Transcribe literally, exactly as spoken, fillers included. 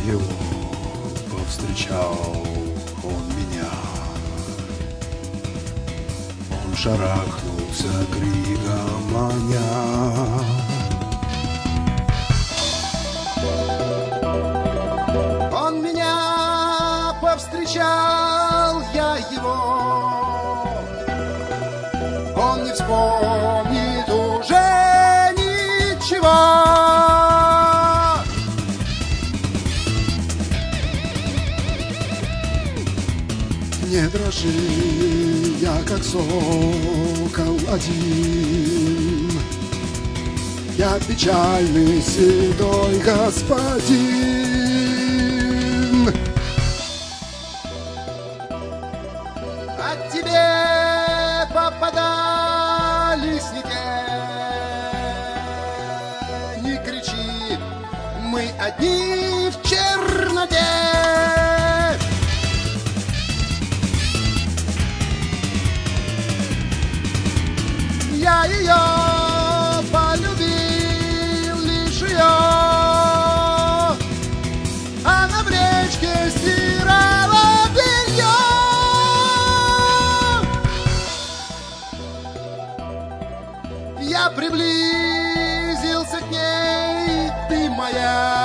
его повстречал он меня. Он шарахнулся криком маня. Он меня повстречал, я его. Он не вспомнит уже ничего. Не дрожи, я как сокол один. Я печальный седой господин. От тебе попадались не те. Не кричи, мы одни в черноте. Я ее полюбил, лишь ее. Она в речке стирала белье. Я приблизился к ней, ты моя.